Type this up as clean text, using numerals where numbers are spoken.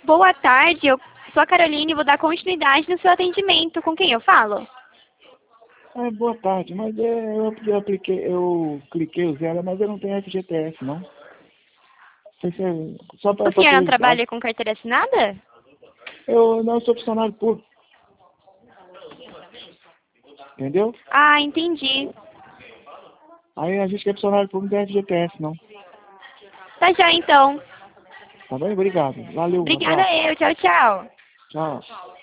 Boa tarde, eu sou a Caroline e vou dar continuidade no seu atendimento. Com quem eu falo? Boa tarde, mas eu cliquei o zero, mas eu não tenho FGTS, não. Sei se só para O senhor não curiosidade. trabalha com carteira assinada? Eu não sou funcionário público, entendeu? Ah, entendi. Aí a gente que é funcionário público não tem FGTS, não. Tá já então. Tá bem? Obrigado. Valeu, um Obrigada abraço. eu. Tchau, tchau. Tchau.